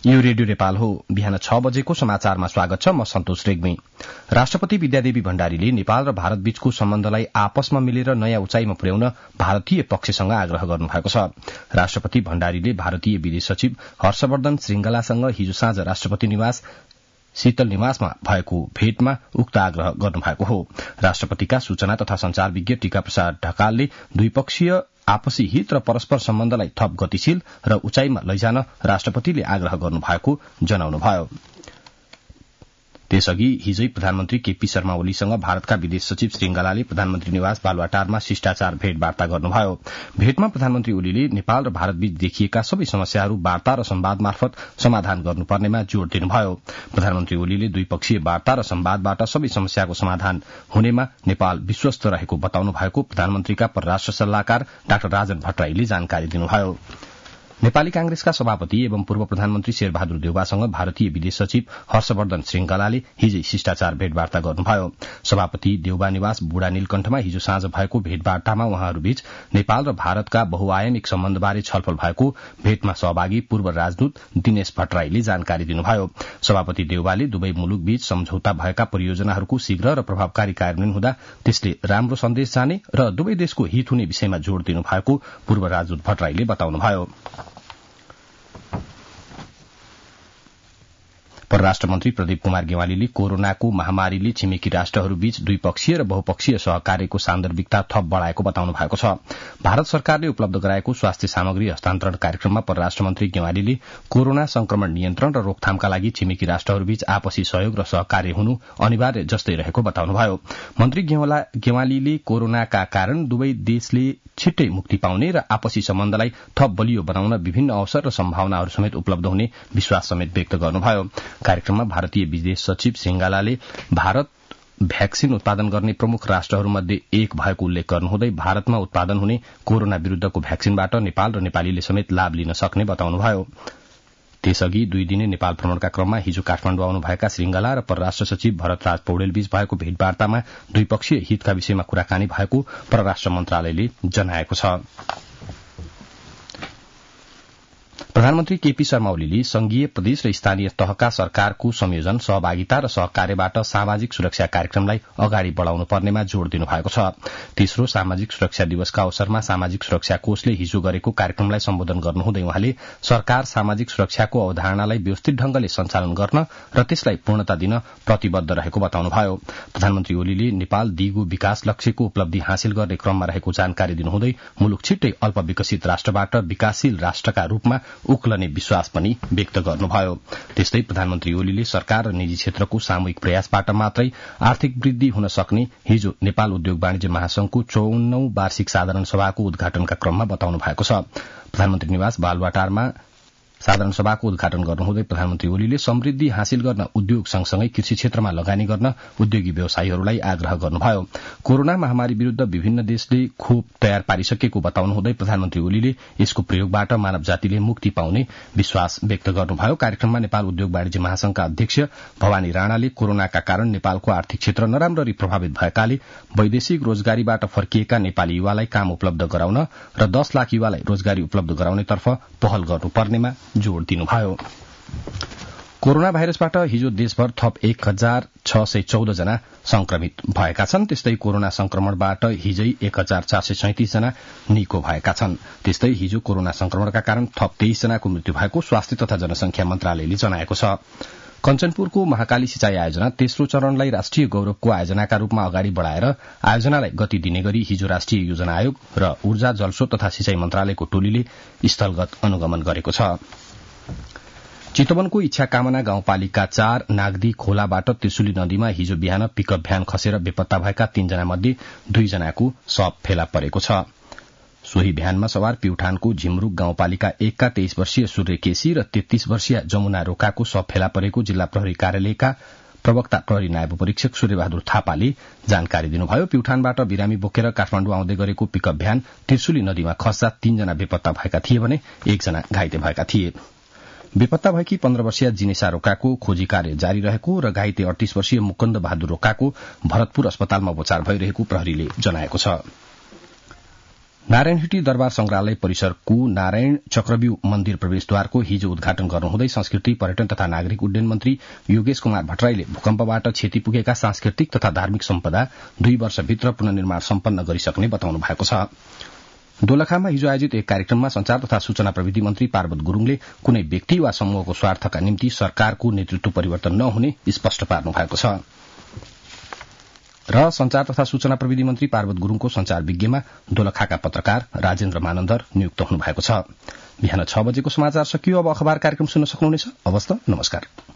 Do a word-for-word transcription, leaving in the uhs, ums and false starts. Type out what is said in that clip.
यो रेडियो नेपाल हो। बिहान छ बजेको समाचारमा स्वागत छ। म सन्तोष रेग्मी। राष्ट्रपति विद्यादेवी भण्डारीले नेपाल र भारत बीचको सम्बन्धलाई आपसमा मिलेर नयाँ उचाइमा पुर्याउन भारतीय पक्षसँग आग्रह गर्नुभएको छ। राष्ट्रपति भण्डारीले भारतीय विदेश सचिव हर्षवर्धन श्रृंगलासँग हिजो साँझ राष्ट्रपति निवास शीतल निवासमा भएको भेटमा उक्त आग्रह गर्नुभएको हो। राष्ट्रपतिका सूचना तथा संचार विज्ञ टीका प्रसाद ढकालले द्विपक्षीय आपसी हित र परस्पर सम्बन्धलाई थप गतिशील र उचाइमा लैजान राष्ट्रपतिले आग्रह गर्नुभएको जनाउनुभयो। त्यसअघि हिजै प्रधानमन्त्री केपी शर्मा ओलीसँग भारतका विदेश सचिव श्रृंगलाले प्रधानमन्त्री निवास बालुवाटारमा शिष्टाचार भेटवार्ता गर्नुभयो। भेटमा प्रधानमन्त्री ओलीले नेपाल र भारतबीच देखिएका सबै समस्याहरू वार्ता र संवाद मार्फत समाधान गर्नुपर्नेमा जोड़ दिनुभयो। प्रधानमन्त्री ओलीले द्विपक्षीय वार्ता र संवादबाट सबै समस्याको समाधान हुनेमा नेपाल विश्वस्त रहेको बताउनु भएको प्रधानमन्त्रीका परराष्ट्र सल्लाहकार डाक्टर राजन भट्टराईले जानकारी दिनुभयो। नेपाली कांग्रेसका सभापति एवं पूर्व प्रधानमन्त्री शेरबहादुर देउवासँग भारतीय विदेश सचिव हर्षवर्धन श्रृंगलाले हिजै शिष्टाचार भेटवार्ता गर्नुभयो। सभापति देउवा निवास बुढा नीलकण्ठमा हिजो साँझ भएको भेटवार्तामा उहाँहरूबीच नेपाल र भारतका बहुआयामिक सम्बन्धबारे छलफल भएको भेटमा सहभागी पूर्व राजदूत दिनेश भट्टराईले जानकारी दिनुभयो। सभापति देउवाले दुवै मुलुकबीच सम्झौता भएका परियोजनाहरूको शीघ्र र प्रभावकारी कार्यान्वयन हुँदा त्यसले राम्रो सन्देश जाने र दुवै देशको हित हुने विषयमा जोड़ दिनुभएको पूर्व राजदूत भट्टराईले बताउनुभयो। परराष्ट्र मन्त्री प्रदीप कुमार गेवालीले कोरोनाको महामारीले छिमेकी राष्ट्रहरूबीच द्विपक्षीय र बहुपक्षीय सहकार्यको सान्दर्भिकता थप बढ़ाएको बताउनु भएको छ। भारत सरकारले उपलब्ध गराएको स्वास्थ्य सामग्री हस्तान्तरण कार्यक्रममा परराष्ट्र मन्त्री गेवालीले कोरोना संक्रमण नियन्त्रण र रोकथामका लागि छिमेकी राष्ट्रहरूबीच आपसी सहयोग र सहकार्य हुनु अनिवार्य जस्तै रहेको बताउनुभयो। मन्त्री गेवालीले कोरोनाका कारण दुवै देशले छिट्टै मुक्ति पाउने र आपसी सम्बन्धलाई थप बलियो बनाउन विभिन्न अवसर र सम्भावनाहरू समेत उपलब्ध हुने विश्वास समेत व्यक्त गर्नुभयो। कार्यक्रममा भारतीय विदेश सचिव श्रृंगलाले भारत भ्याक्सिन उत्पादन गर्ने प्रमुख राष्ट्रहरूमध्ये एक भएको उल्लेख गर्नुहुँदै भारतमा उत्पादन हुने कोरोना विरूद्धको भ्याक्सिनबाट नेपाल र नेपालीले समेत लाभ लिन सक्ने बताउनुभयो। त्यसअघि दुई दिने नेपाल भ्रमणका क्रममा हिजो काठमाडौँ आउनुभएका श्रृंगला र परराष्ट्र सचिव भरतराज पौडेलबीच भएको भेटवार्तामा द्विपक्षीय हितका विषयमा कुराकानी भएको परराष्ट्र मन्त्रालयले जनाएको छ। प्रधानमन्त्री केपी शर्मा ओलीले संघीय प्रदेश र स्थानीय तहका सरकारको संयोजन सहभागिता र सहकार्यबाट सामाजिक सुरक्षा कार्यक्रमलाई अगाडि बढ़ाउनु पर्नेमा जोड़ दिनुभएको छ। तेस्रो सामाजिक सुरक्षा दिवसका अवसरमा सामाजिक सुरक्षा कोषले हिजो गरेको कार्यक्रमलाई सम्बोधन गर्नुहुँदै उहाँले सरकार सामाजिक सुरक्षाको अवधारणालाई व्यवस्थित ढंगले सञ्चालन गर्न र त्यसलाई पूर्णता दिन प्रतिबद्ध रहेको बताउनुभयो। प्रधानमन्त्री ओलीले नेपाल दिगो विकास लक्ष्यको उपलब्धि हासिल गर्ने क्रममा रहेको जानकारी दिनुहुँदै मुलुक छिट्टै अल्प विकसित राष्ट्रबाट विकासशील राष्ट्रका रूपमा उक्लने विश्वास पनि व्यक्त गर्नुभयो। त्यस्तै प्रधानमन्त्री ओलीले सरकार र निजी क्षेत्रको सामूहिक प्रयासबाट मात्रै आर्थिक वृद्धि हुन सक्ने हिजो नेपाल उद्योग वाणिज्य महासंघको चौवन्नौं वार्षिक साधारण सभाको उद्घाटनका क्रममा बताउनु भएको छ। प्रधानमन्त्री निवास बालुवाटारमा साधारण सभाको उद्घाटन गर्नुहुँदै प्रधानमन्त्री ओलीले समृद्धि हासिल गर्न उद्योग सँगसँगै कृषि क्षेत्रमा लगानी गर्न उद्योगी व्यवसायीहरूलाई आग्रह गर्नुभयो। कोरोना महामारी विरूद्ध विभिन्न देशले खोप तयार पारिसकेको बताउनुहुँदै प्रधानमन्त्री ओलीले यसको प्रयोगबाट मानव जातिले मुक्ति पाउने विश्वास व्यक्त गर्नुभयो। कार्यक्रममा नेपाल उद्योग वाणिज्य महासंघका अध्यक्ष भवानी राणाले कोरोनाका कारण नेपालको आर्थिक क्षेत्र नराम्ररी प्रभावित भएकाले वैदेशिक रोजगारीबाट फर्किएका नेपाली युवालाई काम उपलब्ध गराउन र दस लाख युवालाई रोजगारी उपलब्ध गराउनेतर्फ पहल गर्नुपर्नेमा जोड़ दिनुभयो। कोरोना भाइरसबाट हिजो देशभर थप एक हजार छ सय चौध जना संक्रमित भएका छन्। त्यस्तै कोरोना संक्रमणबाट हिजै एक हजार चार सय सैंतिस जना निको भएका छन्। त्यस्तै हिजो कोरोना संक्रमणका कारण थप तेइस जनाको मृत्यु भएको स्वास्थ्य तथा जनसंख्या मन्त्रालयले जनाएको छ। कञ्चनपुरको महाकाली सिंचाई आयोजना तेस्रो चरणलाई राष्ट्रिय गौरवको आयोजनाका रूपमा अगाडि बढ़ाएर आयोजनालाई गति दिने गरी हिजो राष्ट्रिय योजना आयोग र ऊर्जा जलस्रोत तथा सिंचाई मन्त्रालयको टोलीले स्थलगत अनुगमन गरेको छ। चितवनको इच्छा कामना गाउँपालिका चार नागदी खोलाबाट त्रिशुली नदीमा हिजो बिहान पिकअप भ्यान खसेर बेपत्ता भएका तीनजना मध्ये दुईजनाको शव फेला परेको छ। सोही भ्यानमा सवार प्युठानको झिमरूक गाउँपालिका एकका तेइस वर्षीय सूर्य केसी र तेत्तीस वर्षीय जमुना रोकाको शव फेला परेको जिल्ला प्रहरी कार्यालयका प्रवक्ता प्रहरी नायब परीक्षक सूर्यबहादुर थापाले जानकारी दिनुभयो। प्युठानबाट बिरामी बोकेर काठमाडौँ आउँदै गरेको पिकअप भ्यान त्रिशुली नदीमा खस्दा तीनजना बेपत्ता भएका थिए भने एकजना घाइते भएका थिए। बेपत्ता भएकी पन्ध्र वर्षीय जिनेसा रोकाको खोजी कार्य जारी रहेको र घाइते अडतीस वर्षीय मुकुन्द बहादुर रोकाको भरतपुर अस्पतालमा उपचार भइरहेको प्रहरीले जनाएको छ। नारायणहिटी दरबार संग्रहालय परिसरको नारायण चक्रव्यूह मन्दिर प्रवेशद्वारको हिजो उद्घाटन गर्नुहुँदै संस्कृति पर्यटन तथा नागरिक उड्डयन मन्त्री योगेश कुमार भट्टराईले भूकम्पबाट क्षति पुगेका सांस्कृतिक तथा धार्मिक सम्पदा दुई वर्षभित्र पुनर्निर्माण सम्पन्न गरिसक्ने बताउनु भएको छ। दोलखामा हिजो आयोजित एक कार्यक्रममा संचार तथा सूचना प्रविधि मन्त्री पार्वत गुरूङले कुनै व्यक्ति वा समूहको स्वार्थका निम्ति सरकारको नेतृत्व परिवर्तन नहुने स्पष्ट पार्नु भएको छ। र संचार तथा सूचना प्रविधि मन्त्री पार्वत गुरूङको संचार विज्ञमा दोलखाका पत्रकार राजेन्द्र मानन्दर नियुक्त हुनुभएको छ। बिहान छ बजेको समाचार सकियो। अब अखबार कार्यक्रम सुन्न सक्नुहुनेछ। अवस्था नमस्कार।